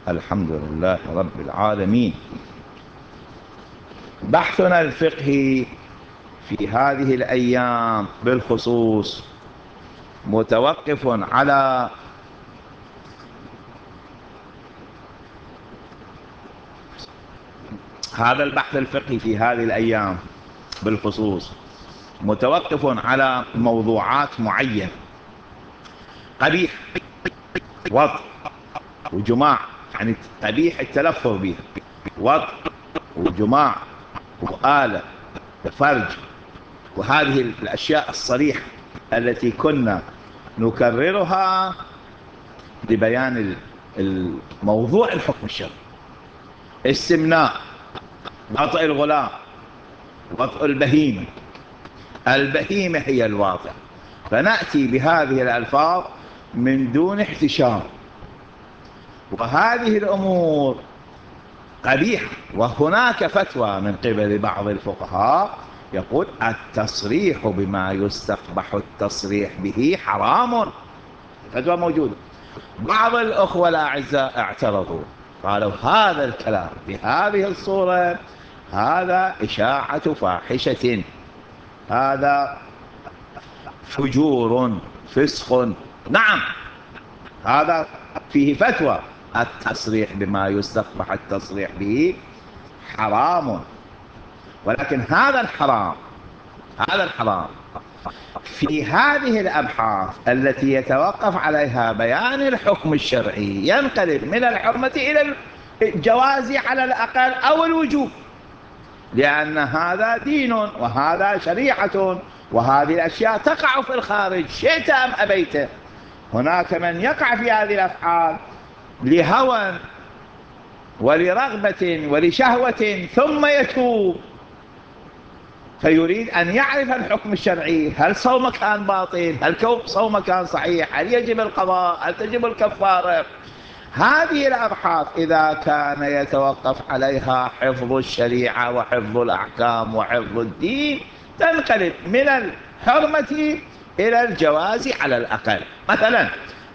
الحمد لله رب العالمين. بحثنا الفقهي في هذه الأيام بالخصوص متوقف على هذا البحث الفقهي في هذه الأيام بالخصوص متوقف على موضوعات معينة: قبيح، وضع، وجماع، يعني قبيح التلفظ به، وضع وجماع وآلة وفرج، وهذه الأشياء الصريحة التي كنا نكررها لبيان الموضوع الحكم الشرعي: استمناء، وطئ الغلام، وطئ البهيمة. البهيمة هي الواطئ، فنأتي بهذه الألفاظ من دون احتشام، وهذه الأمور قبيحة. وهناك فتوى من قبل بعض الفقهاء يقول التصريح بما يستقبح التصريح به حرام، فتوى موجودة. بعض الأخوة الأعزاء اعترضوا، قالوا هذا الكلام بهذه الصورة هذا إشاعة فاحشة، هذا فجور، فسق. نعم، هذا فيه فتوى، التصريح بما يستقبح التصريح به حرام، ولكن هذا الحرام في هذه الأبحاث التي يتوقف عليها بيان الحكم الشرعي ينقلب من الحرمة إلى الجواز على الأقل أو الوجوب، لأن هذا دين وهذا شريعة، وهذه الأشياء تقع في الخارج شئت أم أبيت. هناك من يقع في هذه الأفعال لهوى ولرغبة ولشهوة ثم يتوب فيريد أن يعرف الحكم الشرعي: هل صومه كان باطل؟ هل صومه كان صحيح؟ هل يجب القضاء؟ هل تجب الكفارة؟ هذه الأبحاث إذا كان يتوقف عليها حفظ الشريعة وحفظ الأحكام وحفظ الدين تنقلب من الحرمة إلى الجواز على الأقل. مثلا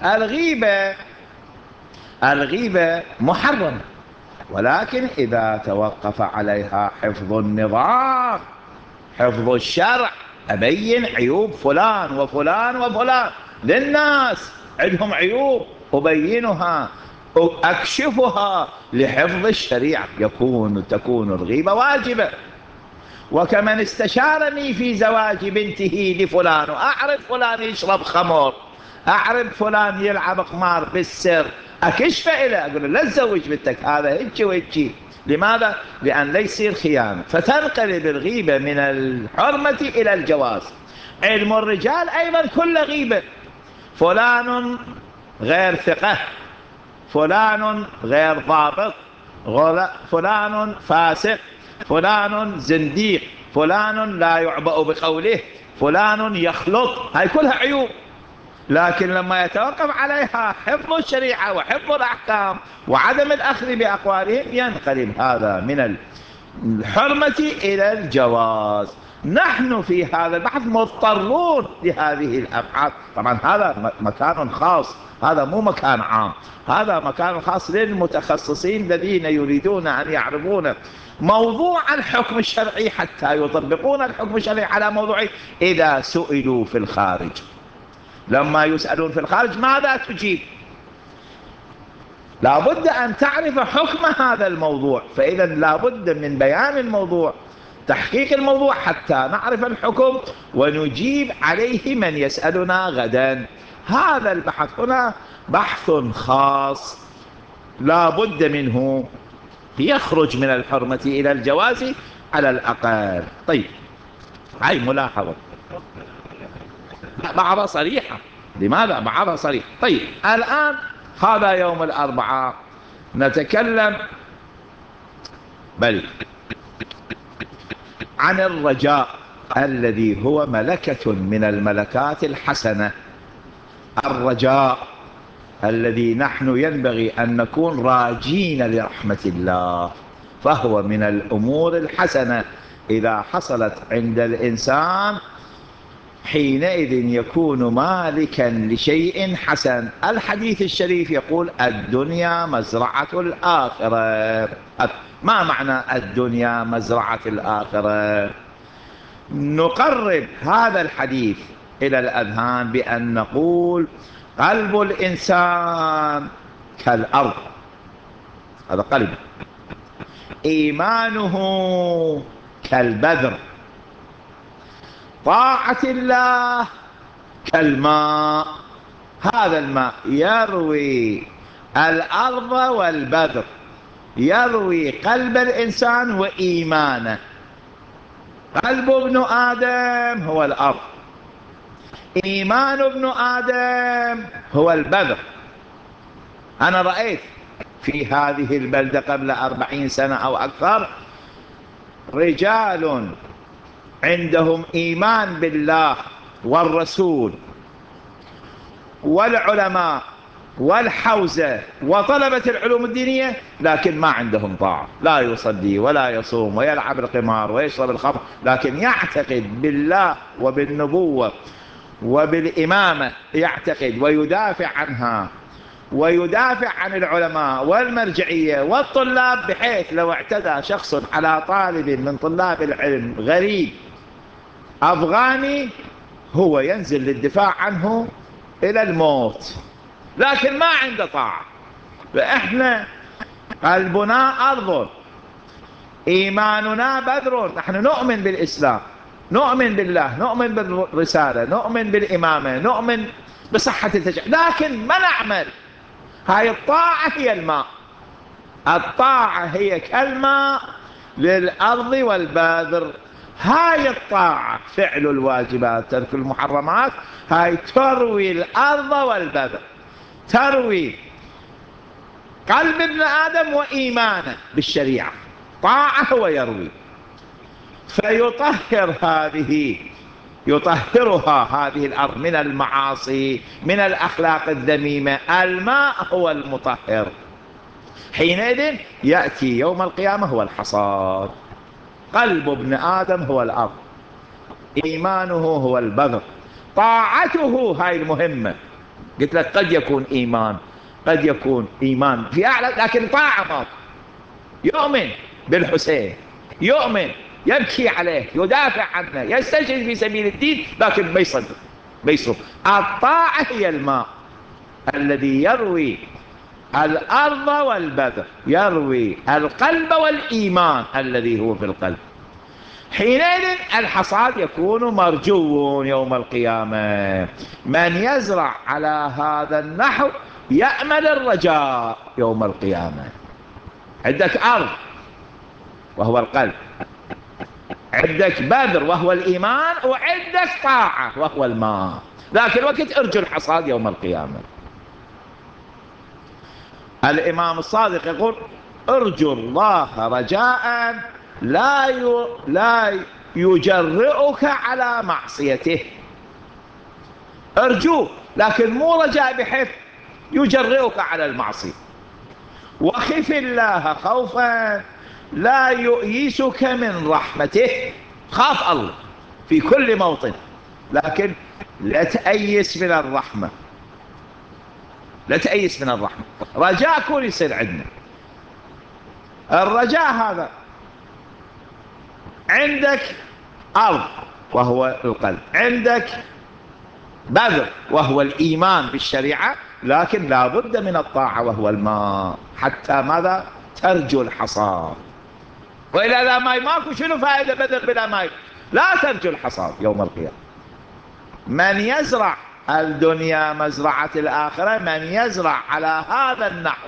الغيبة محرمة، ولكن إذا توقف عليها حفظ النظام، حفظ الشرع، أبين عيوب فلان وفلان وفلان، للناس عندهم عيوب أبينها أكشفها لحفظ الشريعة، تكون الغيبة واجبة. وكمن استشارني في زواج بنته لفلان، أعرف فلان يشرب خمر، أعرف فلان يلعب قمار بالسر، أكشف إليه أقول له لا تزوج بنتك، هذا هيك وهيك. لماذا؟ لأن لا يصير خيانة، فتنقلب الغيبة من الحرمة إلى الجواز. علم الرجال أيضا كل غيبة: فلان غير ثقة، فلان غير ضابط، فلان فاسق، فلان زنديق، فلان لا يعبأ بقوله، فلان يخلط، هاي كلها عيوب. لكن لما يتوقف عليها حفظ الشريعة وحفظ الأحكام وعدم الأخذ بأقوالهم ينقلب هذا من الحرمة إلى الجواز. نحن في هذا البحث مضطرون لهذه الأبحاث، طبعا هذا مكان خاص، هذا مو مكان عام، هذا مكان خاص للمتخصصين الذين يريدون أن يعرفون موضوع الحكم الشرعي حتى يطبقون الحكم الشرعي على موضوعه إذا سئلوا في الخارج. لما يسألون في الخارج ماذا تجيب؟ لابد أن تعرف حكم هذا الموضوع، فإذا لابد من بيان الموضوع، تحقيق الموضوع حتى نعرف الحكم ونجيب عليه من يسألنا غدا. هذا البحث هنا بحث خاص لابد منه، يخرج من الحرمة إلى الجواز على الأقل. طيب، هاي ملاحظة بعضها صريحة. لماذا بعضها صريحة؟ طيب، الآن هذا يوم الأربعاء نتكلم عن الرجاء الذي هو ملكة من الملكات الحسنة. الرجاء الذي نحن ينبغي أن نكون راجين لرحمة الله، فهو من الأمور الحسنة إذا حصلت عند الإنسان حينئذ يكون مالكا لشيء حسن. الحديث الشريف يقول الدنيا مزرعة الآخرة. ما معنى الدنيا مزرعة الآخرة؟ نقرب هذا الحديث إلى الأذهان بأن نقول قلب الإنسان كالأرض، هذا قلب. إيمانه كالبذر. طاعة الله كالماء. هذا الماء يروي الأرض والبذر، يروي قلب الإنسان وإيمانه. قلب ابن آدم هو الأرض، إيمان ابن آدم هو البذر. أنا رأيت في هذه البلدة قبل 40 سنة أو أكثر رجال عندهم إيمان بالله والرسول والعلماء والحوزة وطلبة العلوم الدينية، لكن ما عندهم طاعة، لا يصلي ولا يصوم ويلعب القمار ويشرب الخمر، لكن يعتقد بالله وبالنبوة وبالإمامة، يعتقد ويدافع عنها ويدافع عن العلماء والمرجعية والطلاب، بحيث لو اعتدى شخص على طالب من طلاب العلم غريب أفغاني هو ينزل للدفاع عنه إلى الموت، لكن ما عنده طاعة. فإحنا قلبنا أرض، إيماننا بذر. نحن نؤمن بالإسلام، نؤمن بالله، نؤمن بالرسالة، نؤمن بالإمامة، نؤمن بصحة التشريع، لكن ما نعمل. هاي الطاعة هي الماء. الطاعة هي كالماء للأرض والبذر. هاي الطاعة فعل الواجبات ترك المحرمات، هاي تروي الأرض والبذر، تروي قلب ابن آدم وإيمانه بالشريعة. طاعة هو يروي، فيطهر يطهرها هذه الأرض من المعاصي، من الأخلاق الذميمة. الماء هو المطهر. حينئذ يأتي يوم القيامة هو الحصاد. قلب ابن آدم هو الأرض، إيمانه هو البذر، طاعته هاي المهمة. قلت لك قد يكون إيمان، قد يكون إيمان في أعلى، لكن طاعة ما. يؤمن بالحسين، يؤمن، يبكي عليه، يدافع عنه، يستشهد في سبيل الدين، لكن ما يصدق، ما يصرف. الطاعة هي الماء الذي يروي الأرض والبذر، يروي القلب والإيمان الذي هو في القلب. حينئذ الحصاد يكون مرجو يوم القيامة. من يزرع على هذا النحو يأمل الرجاء يوم القيامة. عندك أرض وهو القلب، عندك بذر وهو الإيمان، وعندك طاعة وهو الماء، لكن وقت ارجو الحصاد يوم القيامة. الإمام الصادق يقول ارجو الله رجاء لا يجرئك على معصيته. ارجوه، لكن مو رجاء بحيث يجرئك على المعصية. وخف الله خوفا لا يؤيسك من رحمته. خاف الله في كل موطن، لكن لا تأيس من الرحمة، لا تأيس من الرحمة. رجاء كون يصير عندنا الرجاء هذا. عندك أرض وهو القلب، عندك بذر وهو الإيمان بالشريعة، لكن لا بد من الطاعة وهو الماء، حتى ماذا؟ ترجو الحصاد. وإلا لا ماء ماكو، شنو فائدة بذر بلا ماء؟ لا ترجو الحصاد يوم القيامة. من يزرع الدنيا مزرعة الآخرة، من يزرع على هذا النحو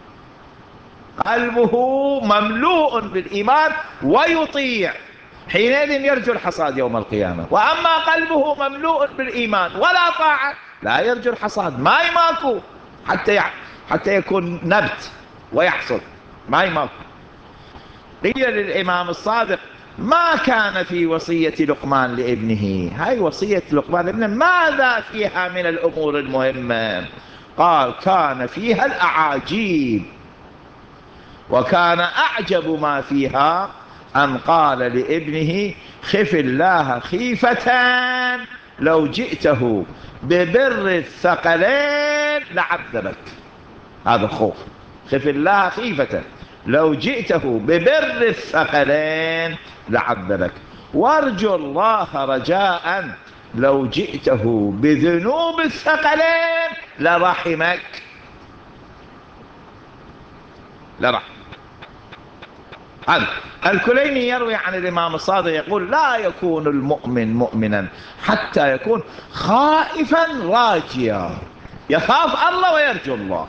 قلبه مملوء بالإيمان ويطيع، حينئذ يرجو الحصاد يوم القيامة. وأما قلبه مملوء بالإيمان ولا طاعة، لا يرجو الحصاد. ماي ماكو حتى يكون نبت ويحصد، ماي ماكو. قيل للإمام الصادق ما كان في وصية لقمان لابنه. هاي وصية لقمان لابنه ماذا فيها من الأمور المهمة؟ قال كان فيها الأعاجيب، وكان أعجب ما فيها أن قال لابنه خف الله خيفة لو جئته ببر الثقلين لعذبك. هذا الخوف، خف الله خيفة. لو جئته ببر الثقلين لعذبك، وارجو الله رجاء لو جئته بذنوب الثقلين لرحمك. لرحمك. هذا الكليني يروي عن الإمام الصادق يقول: لا يكون المؤمن مؤمنا حتى يكون خائفا راجيا، يخاف الله ويرجو الله،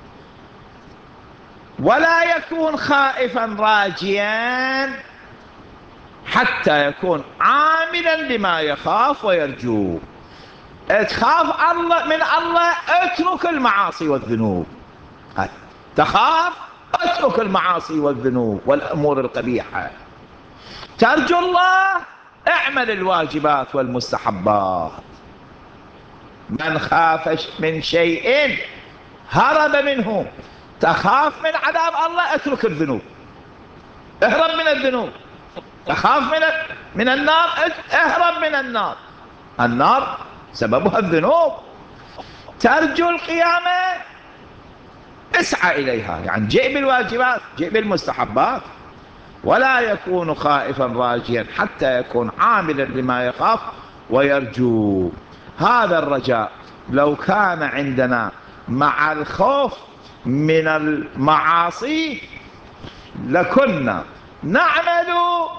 ولا يكون خائفا راجيا حتى يكون عاملا لما يخاف ويرجو. تخاف الله من الله، اترك المعاصي والذنوب. تخاف، اترك المعاصي والذنوب والأمور القبيحة. ترجو الله، اعمل الواجبات والمستحبات. من خاف من شيء هرب منه. تخاف من عذاب الله، اترك الذنوب، اهرب من الذنوب. تخاف من النار، اهرب من النار. النار سببها الذنوب. ترجو القيامة، اسعى إليها، يعني جئ بالواجبات، جئ بالمستحبات. ولا يكون خائفا راجيا حتى يكون عاملا لما يخاف ويرجو. هذا الرجاء لو كان عندنا مع الخوف من المعاصي لكنا نعمل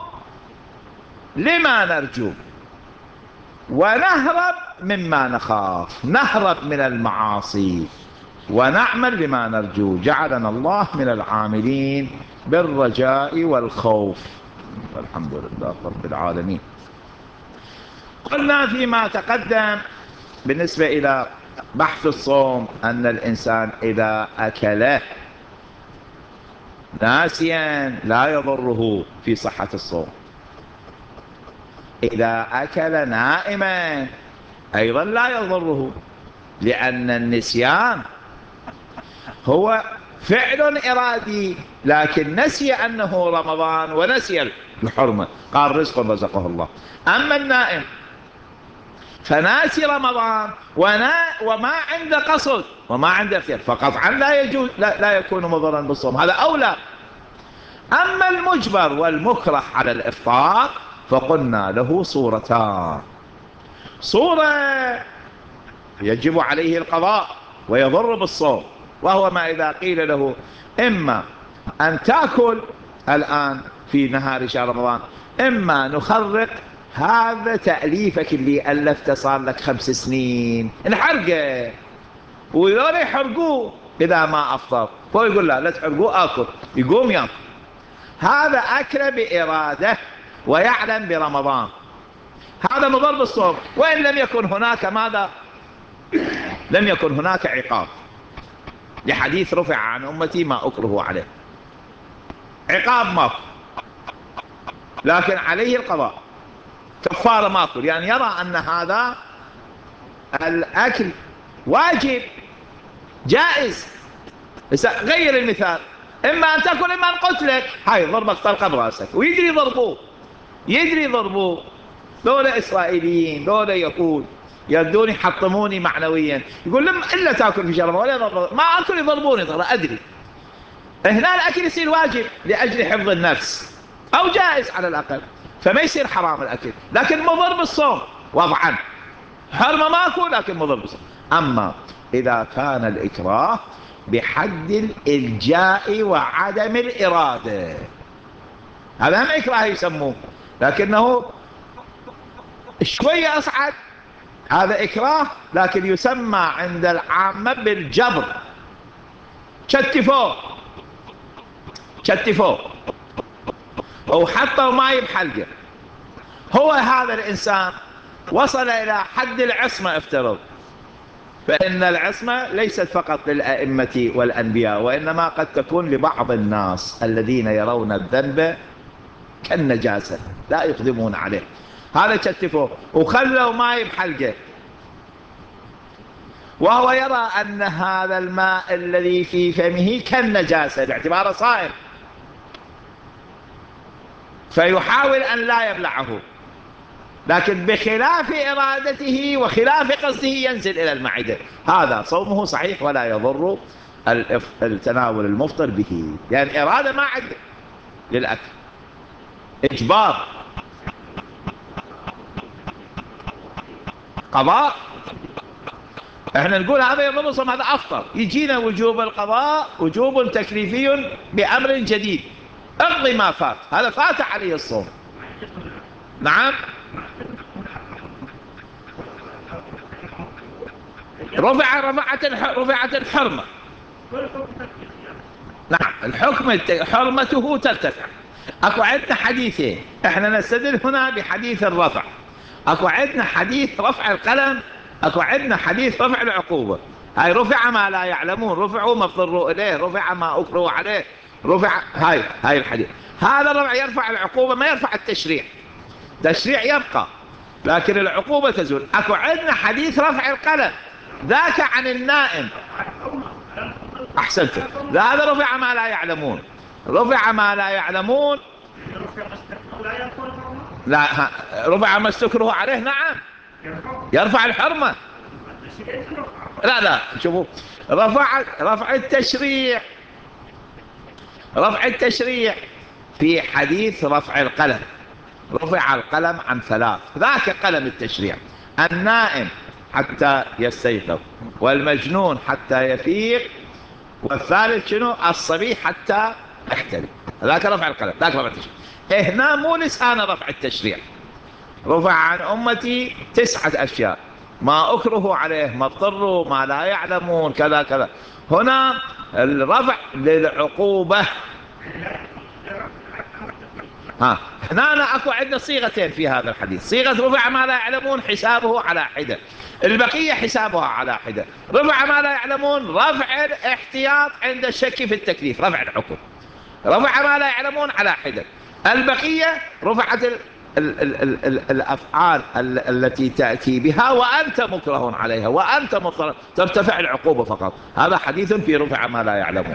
لما نرجو ونهرب مما نخاف. نهرب من المعاصي ونعمل لما نرجو. جعلنا الله من العاملين بالرجاء والخوف. الحمد لله رب العالمين. قلنا فيما تقدم بالنسبة إلى بحث الصوم أن الإنسان إذا أكل ناسيا لا يضره في صحة الصوم. إذا أكل نائما أيضا لا يضره، لأن النسيان هو فعل إرادي، لكن نسي أنه رمضان ونسي الحرمة، قال رزق رزقه الله. أما النائم فناسي رمضان وما عنده قصد وما عنده اختيار، فقطعا لا يجوز، لا يكون مضرا بالصوم، هذا أولى. أما المجبر والمكره على الإفطار فقلنا له صورتان: صورة يجب عليه القضاء ويضر بالصوم، وهو ما إذا قيل له إما أن تأكل الآن في نهار شهر رمضان، إما نخرق هذا تأليفك اللي ألفته صار لك 5 سنين، نحرقه ويقول يحرقوه إذا ما أفطر، فهو يقول لا تحرقوه، آكل، يقوم يأكل. هذا أكل بإرادة ويعلم برمضان، هذا مضر بالصوم. وإن لم يكن هناك ماذا؟ لم يكن هناك عقاب، لحديث رفع عن أمتي ما أكره عليه. عقاب ماكو، لكن عليه القضاء، كفارة ماكو، يعني يرى أن هذا الأكل واجب جائز. غير المثال: إما أن تأكل إما أن قتلك، هاي ضربك طلقة براسك، ويدري ضربوه، يدري ضربوه. دولة إسرائيليين، دولة يهود يردون يحطموني معنويا، يقول لهم إلا تأكل في شهر ولا ما أكل يضربوني، ترى أدري. هنا الأكل يصير واجب لأجل حفظ النفس، أو جائز على الأقل، فما يصير حرام الأكل، لكن مضر بالصوم وضعا. حرمة ماكو لكن مضر بالصوم. أما إذا كان الإكراه بحد الإلجاء وعدم الإرادة، هذا هم إكراه يسموه، لكنه شوية أصعد. هذا إكراه لكن يسمى عند العامة بالجبر. شتفوه أو حطوا ماي بحلقه. هو هذا الإنسان وصل إلى حد العصمة، افترض، فإن العصمة ليست فقط للأئمة والأنبياء، وإنما قد تكون لبعض الناس الذين يرون الذنب كالنجاسة لا يقدمون عليه. هذا شتفوه وخلوا ماي بحلقه، وهو يرى أن هذا الماء الذي في فمه كالنجاسة باعتباره صائم، فيحاول أن لا يبلعه. لكن بخلاف إرادته وخلاف قصده ينزل إلى المعدة، هذا صومه صحيح ولا يضر التناول المفطر به، لأن يعني إرادة ما عنده للأكل، إجبار، قضاء. احنا نقول هذا يضر صوم، هذا أفطر، يجينا وجوب القضاء وجوب تكليفي بأمر جديد، اقضي ما فات، هذا فات عليه الصوم. نعم، رفعت الحرمة. نعم، الحكم حرمته ترتفع. اكو عندنا حديثين، احنا نستدل هنا بحديث الرفع. اكو عندنا حديث رفع القلم، اكو عندنا حديث رفع العقوبة. هاي رفع ما لا يعلمون، رفعوا ما اضطروا اليه، رفع ما اكرهوا عليه، رفع. هاي الحديث، هذا الرفع يرفع العقوبة ما يرفع التشريع. التشريع يبقى لكن العقوبة تزول. اكو عندنا حديث رفع القلم، ذاك عن النائم. احسنت، هذا رفع ما لا يعلمون، رفع ما لا يعلمون. لا، رفع ما استكره عليه. نعم، يرفع الحرمة. لا شوفوا، رفع التشريع، رفع التشريع في حديث رفع القلم. رفع القلم عن ثلاث، ذاك قلم التشريع: النائم حتى يستيقظ، والمجنون حتى يفيق، والثالث شنو؟ الصبي حتى يحتلم. ذاك رفع القلم، ذاك رفع التشريع. هنا مو لسان رفع التشريع، رفع عن أمتي 9 أشياء: ما أكره عليه، ما اضطروا، ما لا يعلمون، كذا كذا. هنا الرفع للعقوبة. هنا اكو عندنا صيغتين في هذا الحديث: صيغة رفع ما لا يعلمون حسابه على حدة، البقية حسابها على حدة. رفع ما لا يعلمون رفع الاحتياط عند الشك في التكليف، رفع الحكم. رفع ما لا يعلمون على حدة، البقية رفعت الأفعال التي تأتي بها وأنت مكره عليها وأنت مضطر، ترتفع العقوبة فقط. هذا حديث في رفع ما لا يعلمون،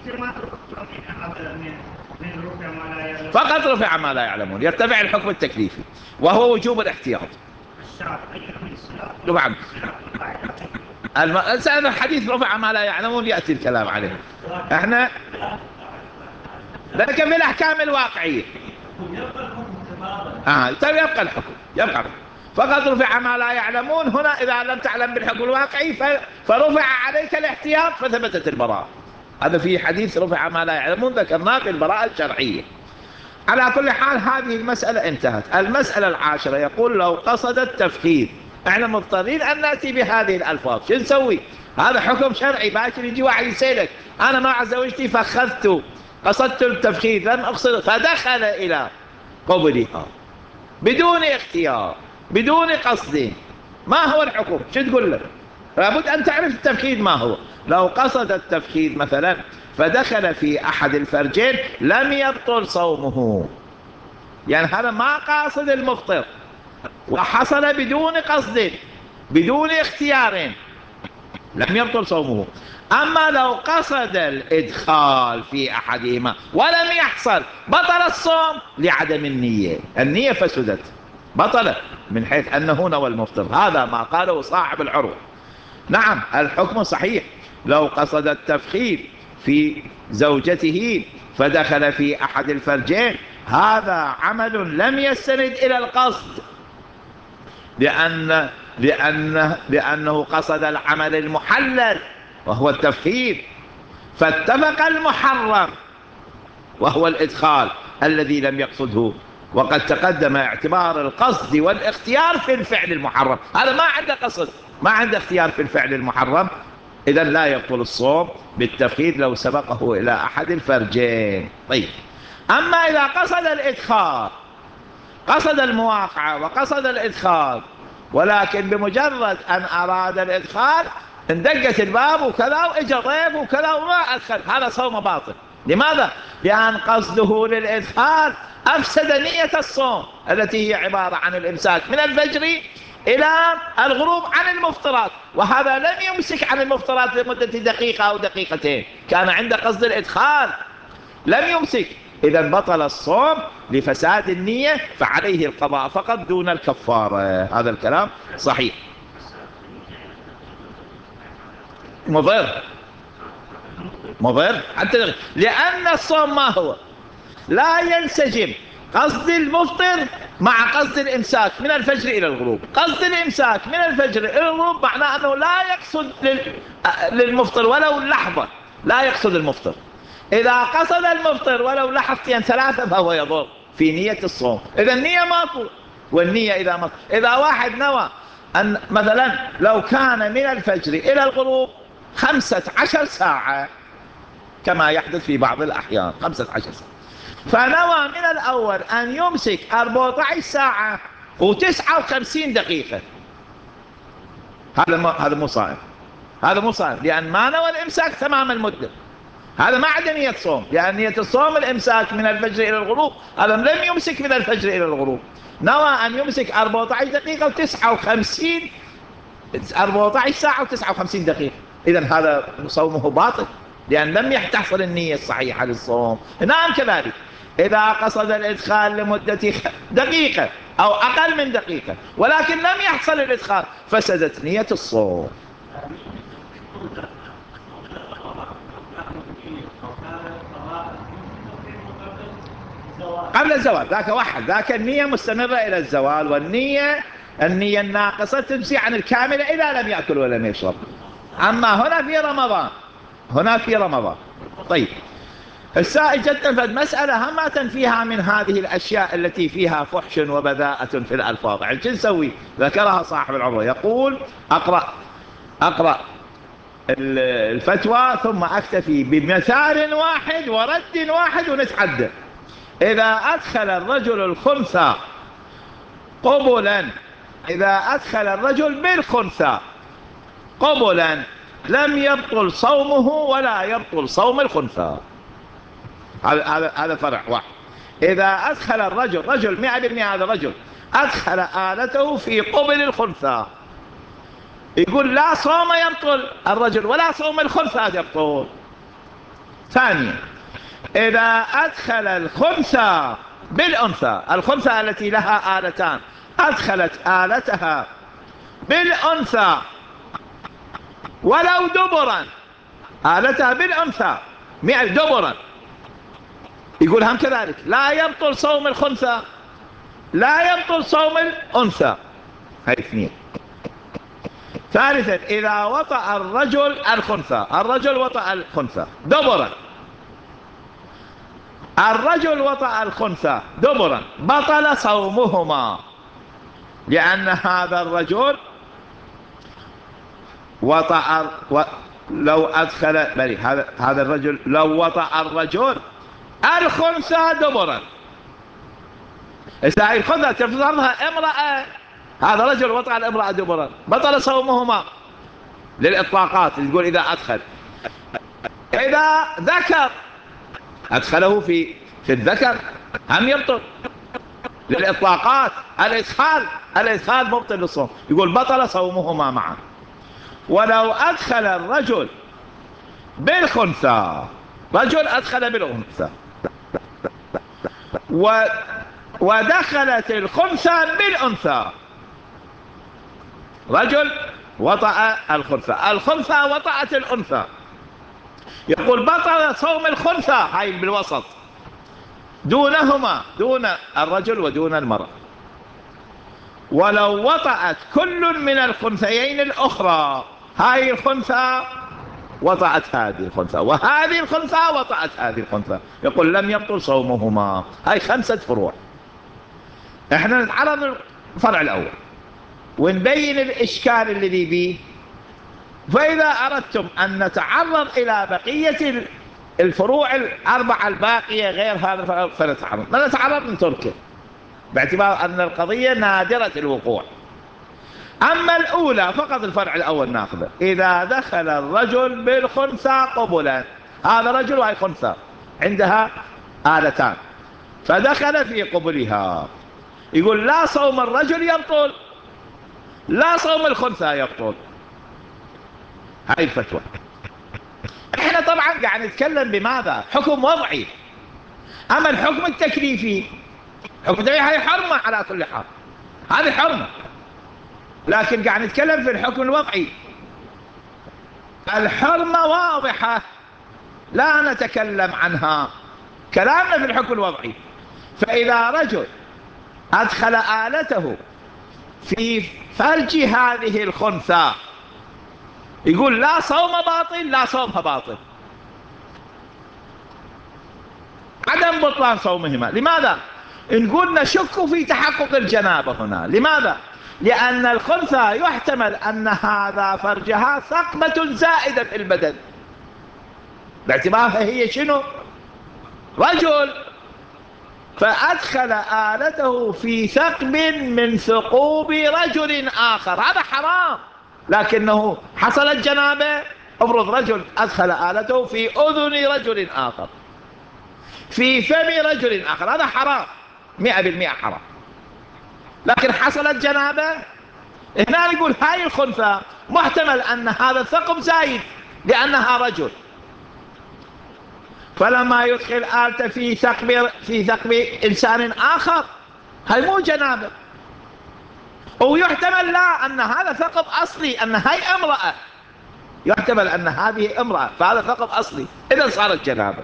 فقط رفع ما لا يعلمون، يرتفع الحكم التكليفي وهو وجوب الاحتياط. طبعا حديث رفع ما لا يعلمون يأتي الكلام عليه. احنا لكن في الأحكام الواقعية يبقى الحكم، فقد رفع ما لا يعلمون. هنا إذا لم تعلم بالحكم الواقعي فرفع عليك الاحتياط فثبتت البراءة. هذا في حديث رفع ما لا يعلمون ذكرناه في البراءة الشرعية. على كل حال هذه المسألة انتهت. المسألة العاشرة يقول: لو قصد التفخير. احنا مضطرين أن نأتي بهذه الألفاظ، شو نسوي؟ هذا حكم شرعي، باكر يجي واحد يسألك: أنا مع زوجتي فخذت، قصدت التفخير، لم أقصد، فدخل إلى قبلها بدون اختيار، بدون قصد، ما هو الحكم؟ شو تقول له؟ لابد أن تعرف التفخير ما هو. لو قصد التفخير مثلا فدخل في أحد الفرجين لم يبطل صومه، يعني هذا ما قاصد المفطر وحصل بدون قصد بدون اختيار، لم يبطل صومه. أما لو قصد الإدخال في أحدهما ولم يحصل بطل الصوم لعدم النية، النية فسدت، بطلت من حيث أنه نوى المفطر. هذا ما قاله صاحب العروة. نعم، الحكم صحيح. لو قصد التفخير في زوجته فدخل في أحد الفرجين، هذا عمل لم يستند إلى القصد، لأنه قصد العمل المحلل وهو التفخير، فاتفق المحرم وهو الإدخال الذي لم يقصده. وقد تقدم اعتبار القصد والاختيار في الفعل المحرم. هذا ما عنده قصد، ما عنده اختيار في الفعل المحرم، إذا لا يبطل الصوم بالتفخير لو سبقه إلى أحد الفرجين. طيب، أما إذا قصد الإدخال، قصد المواقعة وقصد الإدخال، ولكن بمجرد أن أراد الإدخال اندقت الباب وكذا وإجا ضيف وكذا وما أدخل، هذا صوم باطل. لماذا؟ لأن قصده للإدخال أفسد نية الصوم التي هي عبارة عن الإمساك من الفجر إلى الغروب عن المفطرات، وهذا لم يمسك عن المفطرات لمدة دقيقة أو دقيقتين، كان عند قصد الإدخال، لم يمسك. إذا بطل الصوم لفساد النية، فعليه القضاء فقط دون الكفارة. هذا الكلام صحيح. مضر، مضر حتى لأن الصوم ما هو؟ لا ينسجم قصد المفطر مع قصد الإمساك من الفجر إلى الغروب. قصد الإمساك من الفجر إلى الغروب معناه أنه لا يقصد للمفطر ولو لحظة، لا يقصد المفطر. إذا قصد المفطر ولو لحظتين ثلاثة فهو يضر في نية الصوم. إذا النية ماكو. والنية إذا واحد نوى أن مثلا لو كان من الفجر إلى الغروب 15 ساعة كما يحدث في بعض الأحيان 15 ساعة، فنوى من الأول أن يمسك 14 ساعة و59 دقيقة، هذا مو صائم. هذا مو صائم لأن ما نوى الإمساك تمام المدة. هذا ما عنده نية صوم، لأن نية الصوم الإمساك من الفجر إلى الغروب. هذا لم يمسك من الفجر إلى الغروب، نوى أن يمسك 14 دقيقة و59، 14 ساعة و59 دقيقة. إذن هذا صومه باطل لأن لم تحصل النية الصحيحة للصوم. نعم كذلك إذا قصد الإدخال لمدة دقيقة أو أقل من دقيقة ولكن لم يحصل الإدخال فسدت نية الصوم. قبل الزوال ذاك واحد، ذاك النية مستمرة إلى الزوال، والنية الناقصة تجزي عن الكاملة إذا لم يأكل ولم يشرب. أما هنا في رمضان، هنا في رمضان. طيب السائل جدا فالمسألة همة فيها من هذه الأشياء التي فيها فحش وبذاءة في الألفاظ. يعني شو نسوي؟ ذكرها صاحب العروة، يقول أقرأ الفتوى ثم أكتفي بمثال واحد ورد واحد ونتحدث. إذا أدخل الرجل الخنثى قبلا، إذا أدخل الرجل بالخنثى قبلا لم يبطل صومه ولا يبطل صوم الخنثى. هذا فرع واحد. إذا أدخل الرجل، رجل 100%، هذا رجل أدخل آلته في قبل الخنثى، يقول لا صوم يبطل الرجل ولا صوم الخنثى يبطل. ثانيا إذا أدخل الخنثى بالأنثى، الخنثى التي لها آلتان أدخلت آلتها بالأنثى ولو دبرا، آلتها بالأنثى دبرا، يقول هم كذلك لا يبطل صوم الخنثى لا يبطل صوم الأنثى. هاي اثنين. ثالثا إذا وطأ الرجل الخنثى، الرجل وطأ الخنثى دبرا، الرجل وطأ الخنثى دبرا بطل صومهما، لأن هذا الرجل وطأ لو أدخل هذا الرجل لو وطأ الرجل الخنثى دبرا، إذا الخنثى تفضلها امرأة، هذا رجل وطأ الامرأة دبرا بطل صومهما للإطلاقات اللي تقول إذا أدخل. إذا ذكر أدخله في الذكر هم يبطل للإطلاقات. الإدخال مبطل للصوم، يقول بطل صومهما معا. ولو أدخل الرجل بالخنثى، رجل أدخل بالأنثى ودخلت الخنثى بالأنثى، رجل وطأ الخنثى وطأت الأنثى، يقول بطل صوم الخنثى، هاي بالوسط دونهما، دون الرجل ودون المرأة. ولو وطأت كل من الخنثيين الأخرى، هاي الخنثى وطأت هذه الخنثى وهذه الخنثى وطأت هذه الخنثى، يقول لم يبطل صومهما. هاي 5 فروع. احنا نتعرض الفرع الأول ونبين الإشكال الذي به. فإذا أردتم أن نتعرض إلى بقية الفروع ال4 الباقية غير هذا فنتعرض، ما نتعرض نتركه باعتبار أن القضية نادرة الوقوع. أما الأولى فقط الفرع الأول ناخذه. إذا دخل الرجل بالخنثى قبلا، هذا رجل وهي خنثى عندها آلتان فدخل في قبلها، يقول لا صوم الرجل يبطل لا صوم الخنثى يبطل. هاي الفتوى. احنا طبعا قاعد نتكلم بماذا؟ حكم وضعي. أما الحكم التكليفي، الحكم التكليفي هذه حرمة على كل حال، هذه حرمة. لكن قاعد نتكلم في الحكم الوضعي، الحرمة واضحة لا نتكلم عنها، كلامنا في الحكم الوضعي. فإذا رجل أدخل آلته في فرج هذه الخنثى، يقول لا صوم باطل، لا صومها باطل، عدم بطلان صومهما. لماذا؟ نقول نشك في تحقق الجنابة هنا. لماذا؟ لأن الخنثى يحتمل أن هذا فرجها ثقبة زائدة في البدن، باعتبارها هي شنو؟ رجل، فأدخل آلته في ثقب من ثقوب رجل آخر، هذا حرام. لكنه حصلت جنابه. افرض رجل أدخل آلته في أذن رجل آخر، في فم رجل آخر، هذا حرام 100% حرام. لكن حصلت جنابه، هنا نقول هاي الخنثى محتمل أن هذا الثقب زايد لأنها رجل، فلما يدخل آلته في ثقب إنسان آخر، هاي مو جنابه. ويحتمل لا أن هذا ثقب أصلي، أن هاي امرأة، يحتمل أن هذه امرأة، فهذا ثقب أصلي، إذا صارت جنابه.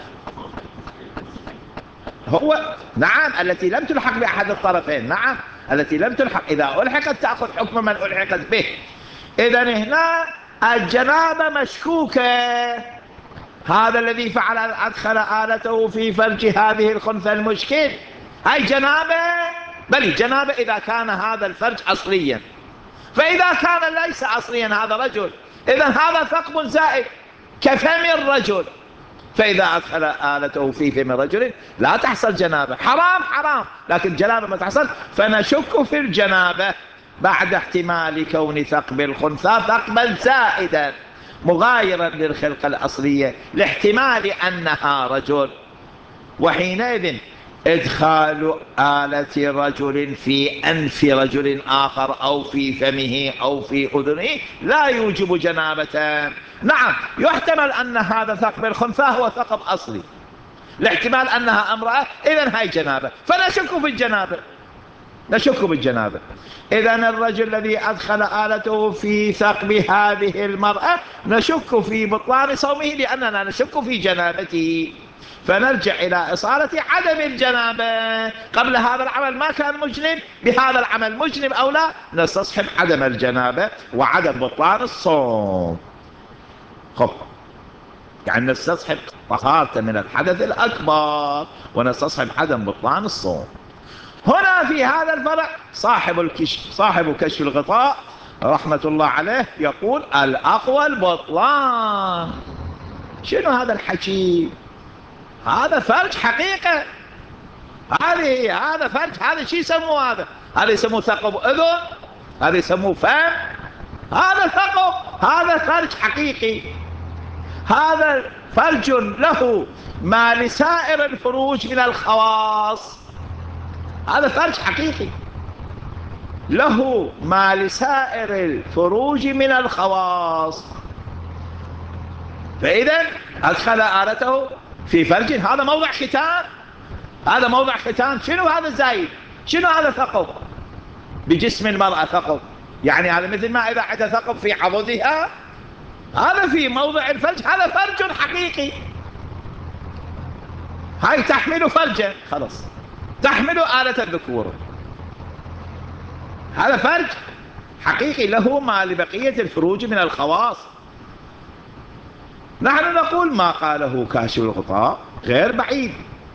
هو نعم التي لم تلحق بأحد الطرفين، نعم التي لم تلحق، إذا ألحقت تأخذ حكم من ألحقت به. إذا هنا الجنابة مشكوكة. هذا الذي فعل أدخل آلته في فرج هذه الخنثى المشكل، هاي جنابة، بل جنابة إذا كان هذا الفرج أصليا. فإذا كان ليس أصليا، هذا رجل، إذا هذا ثقب زائد كفم الرجل، فإذا أدخل آلته في فم رجل لا تحصل جنابة. حرام حرام، لكن جنابة ما تحصل. فنشك في الجنابة بعد احتمال كون ثقب الخنثى ثقبا زائدا مغايرا للخلقة الأصلية لاحتمال أنها رجل. وحينئذ إدخال آلة رجل في أنف رجل آخر أو في فمه أو في أذنه لا يوجب جنابة. نعم يحتمل أن هذا ثقب الخنثى هو ثقب أصلي، لاحتمال أنها امرأة، إذن هاي جنابة، فنشك في الجنابة، نشك بالجنابة. إذن الرجل الذي أدخل آلته في ثقب هذه المرأة نشك في بطلان صومه لأننا نشك في جنابته، فنرجع إلى إصالة عدم الجنابة. قبل هذا العمل ما كان مجنب، بهذا العمل مجنب أو لا، نستصحب عدم الجنابة وعدم بطلان الصوم. خب، يعني نستصحب طهارة من الحدث الأكبر ونستصحب عدم بطلان الصوم. هنا في هذا الفرع صاحب كشف الغطاء رحمة الله عليه يقول الأقوى البطلان. شنو هذا الحكي؟ هذا فرج حقيقة، هذا فرج، هذا شي يسموه، هذا يسموه ثقب أذن، هذا يسموه فم، هذا ثقب، هذا فرج حقيقي. هذا فرج له ما لسائر الفروج من الخواص، هذا فرج حقيقي له ما لسائر الفروج من الخواص. فإذا أدخل آلته في فرج، هذا موضع ختان، هذا موضع ختان. شنو هذا زايد؟ شنو هذا ثقب بجسم المرأة؟ ثقب يعني هذا مثل ما إذا حدث ثقب في عضدها، هذا في موضع الفرج، هذا فرج حقيقي. هاي تحمل فرجا، خلاص تحمل آلة الذكور، هذا فرج حقيقي له ما لبقية الفروج من الخواص. نحن نقول ما قاله كاشف الغطاء غير بعيد،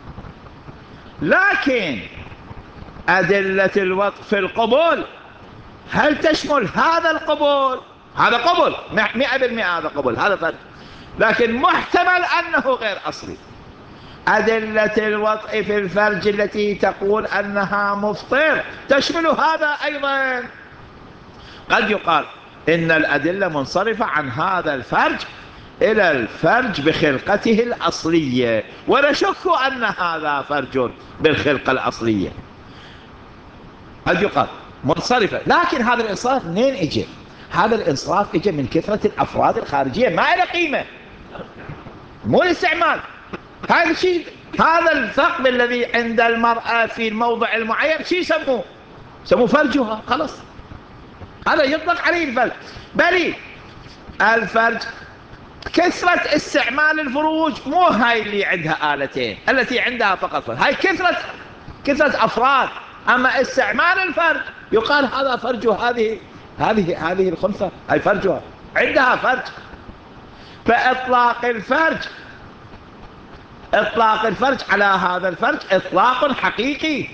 لكن أدلة الوطء في القبول هل تشمل هذا القبول؟ هذا قبول 100%، هذا قبول، هذا فرج، لكن محتمل أنه غير أصلي. أدلة الوطء في الفرج التي تقول أنها مفطر تشمل هذا أيضا. قد يقال إن الأدلة منصرفة عن هذا الفرج إلى الفرج بخلقته الأصلية، ونشك أن هذا فرج بالخلقة الأصلية. قد يقال منصرفة، لكن هذا الإنصراف منين إجي؟ هذا الإنصراف إجي من كثرة الأفراد الخارجية، ما له قيمة، مو الاستعمال. هذا الشيء، هذا الثقب الذي عند المرأة في الموضع المعين شيء يسموه؟ يسموه فرجها، خلاص هذا يطلق عليه الفرج. بل الفرج كثرة استعمال الفروج مو هاي اللي عندها آلتين، التي عندها فقط فرج هاي كثرة أفراد. أما استعمال الفرج يقال هذا فرج، هذه الخنثى هاي فرجها، عندها فرج. فإطلاق الفرج على هذا الفرج إطلاق حقيقي،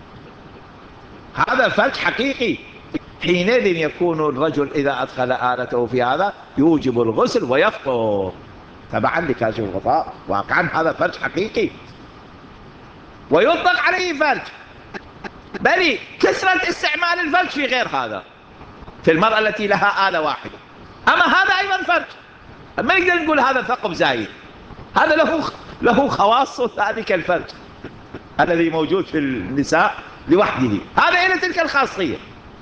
هذا الفرج حقيقي. حينئذ يكون الرجل إذا أدخل آلته في هذا يوجب الغسل ويفطر تبعا لكاشف الغطاء، واقعا هذا فرج حقيقي ويطلق عليه فرج. بل كثرة استعمال الفرج في غير هذا، في المرأة التي لها آلة واحدة. أما هذا أيضا فرج، ما نقدر نقول هذا ثقب زايد، هذا له خواص ذلك الفرج الذي موجود في النساء لوحده، هذا إلى تلك الخاصية.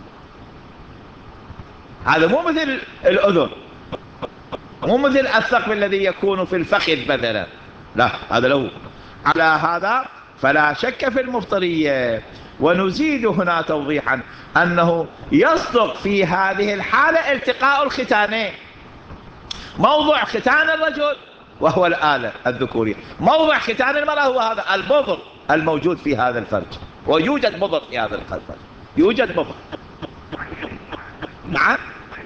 هذا مو مثل الأذن، مو مثل الثقب الذي يكون في الفخذ مثلا، لا هذا له. على هذا فلا شك في المفطرية. ونزيد هنا توضيحا أنه يصدق في هذه الحالة التقاء الختانين، موضع ختان الرجل وهو الآلة الذكورية، موضع ختان المرأة هو هذا البضر الموجود في هذا الفرج، ويوجد بضر في هذا الفرج، يوجد بضر. نعم،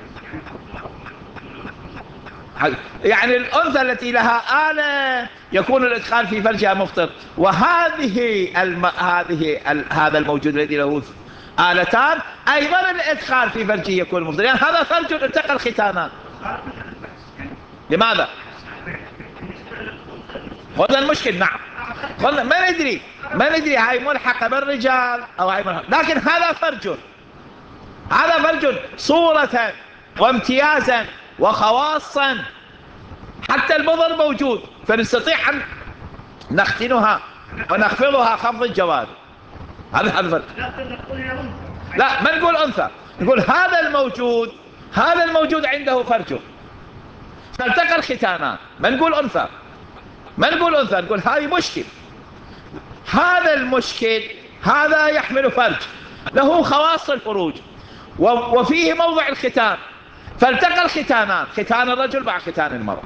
يعني الأنثى التي لها آلة يكون الإدخال في فرجها مفطر، هذا الموجود الذي له آلتان أيضا الإدخال في فرجه يكون مفطر، يعني هذا فرج التقى الختانان. لماذا؟ هذا المشكل. نعم، ما ندري هاي ملحقة بالرجال أو هاي ملحقة، لكن هذا فرج صورة وامتيازا وخواصا، حتى البضر موجود، فنستطيع أن نختنها ونخفضها خفض الجواد. هذا الفرج. لا، ما نقول أنثى، نقول هذا الموجود عنده فرجه، فالتقى الختانان. ما نقول أنثى، نقول هذه مشكل، هذا المشكل هذا يحمل فرج له خواص الفروج وفيه موضع الختان، فالتقى الختانان، ختان الرجل مع ختان المرأة.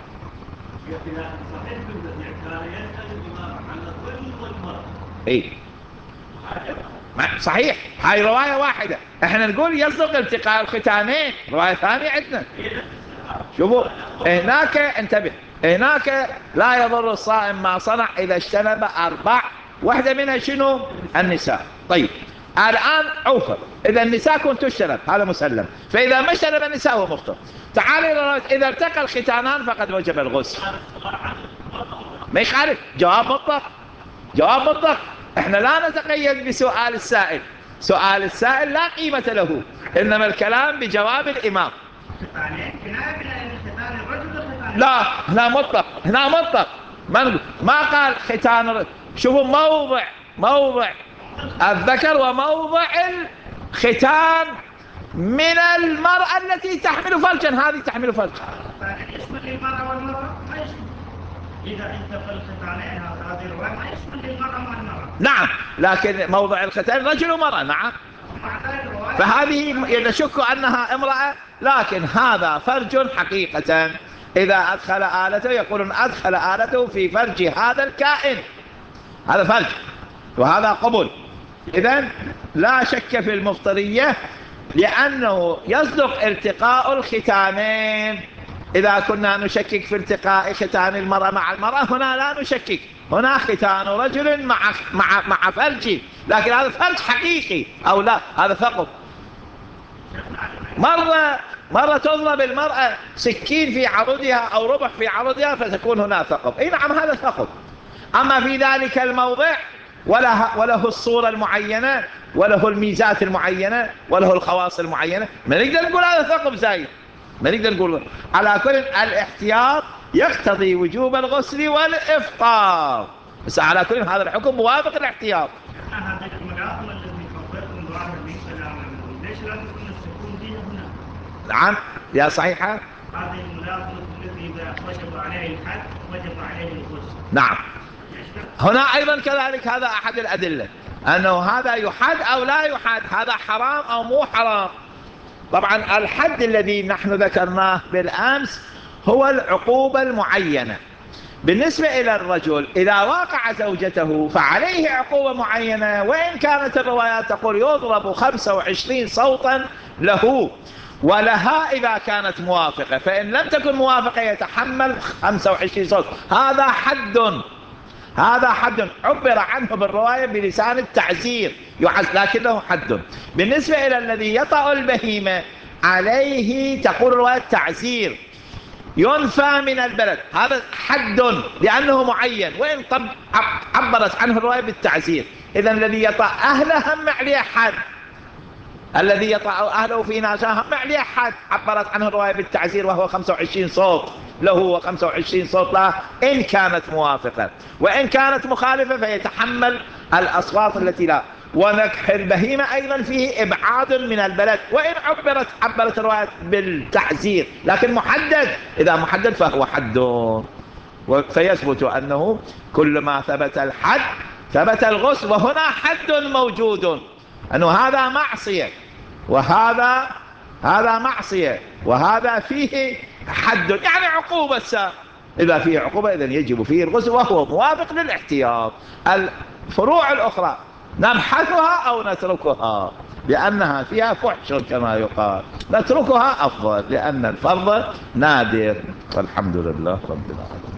اي صحيح، هاي رواية واحدة، احنا نقول يصدق التقاء الختانين، رواية ثانية عندنا. شوفوا هناك، انتبه، هناك لا يضر الصائم ما صنع إذا اجتنب 4، واحدة منها شنو؟ النساء. طيب الآن عوفر، إذا النساء كنت تجتنب هذا مسلم، فإذا ما اجتنب النساء هو مفطر. تعال إذا التقى الختانان فقد وجب الغسل. ما يخالف، جواب مطلق. احنا لا نتقيد بسؤال السائل، سؤال السائل لا قيمة له، إنما الكلام بجواب الإمام. لا، هنا مطلق، ما قال ختان. شوفوا موضع الذكر وموضع الختان من المرأة التي تحمل فرجا، هذه تحمل فرجا. يشمل المرأة والمرأة؟ ما يشمل. إذا انتقل الختانين هذه الرواية ما يشمل المرأة مع المرأة. نعم، لكن موضع الختان رجل ومرأة. نعم، فهذه يشك أنها امرأة، لكن هذا فرج حقيقة. إذا أدخل آلته يقولون أدخل آلته في فرج هذا الكائن، هذا فرج وهذا قبل. إذن لا شك في المفطرية، لأنه يصدق التقاء الختانين. إذا كنا نشكك في التقاء ختان المرأة مع المرأة، هنا لا نشكك، هنا ختان رجل مع فرج، لكن هذا فرج حقيقي أو لا، هذا ثقب. مرة تضرب المرأة سكين في عضدها أو ربح في عضدها فتكون هنا ثقب. اي نعم، هذا ثقب. أما في ذلك الموضع وله الصورة المعينة وله الميزات المعينة وله الخواص المعينة، ما نقدر نقول هذا ثقب زايد، ما نقدر نقول. على كل الاحتياط يقتضي وجوب الغسل والإفطار، بس على كل هذا الحكم موافق الاحتياط. نعم يا صحيحة، هذه الملاطمة التي إذا وجب عليه الحد وجب عليه الغسل. نعم، هنا أيضا كذلك هذا أحد الأدلة أنه هذا يحد أو لا يحد، هذا حرام أو مو حرام. طبعا الحد الذي نحن ذكرناه بالأمس هو العقوبة المعينة. بالنسبة إلى الرجل إذا واقع زوجته فعليه عقوبة معينة، وإن كانت الروايات تقول يضرب 25 صوتا له ولها إذا كانت موافقة، فإن لم تكن موافقة يتحمل 25 صوت. هذا حد، هذا حد عبر عنه بالرواية بلسان التعزير لكنه حد. بالنسبة إلى الذي يطأ البهيمة عليه تقول رواية تعزير، ينفى من البلد، هذا حد لأنه معين، وإن عبرت عنه الرواية بالتعزير. إذا الذي يطأ أهله هم عليه حد، الذي يطأ أهله في ناشاه هم عليه حد، عبرت عنه الرواية بالتعزير وهو 25 صوت له و25 صوت له إن كانت موافقة، وإن كانت مخالفة فيتحمل الأصوات التي لا. ونكح البهيمة أيضا فيه إبعاد من البلد، وإن عبرت الرواية بالتعزير لكن محدد، إذا محدد فهو حد. فيثبت أنه كل ما ثبت الحد ثبت الغسل، وهنا حد موجود أنه هذا معصية هذا معصية وهذا فيه حد، يعني عقوبة. إذا فيه عقوبة إذن يجب فيه الغسل وهو موافق للاحتياط. الفروع الأخرى نبحثها أو نتركها لأنها فيها فحش كما يقال، نتركها أفضل لأن الفرض نادر، والحمد لله رب العالمين.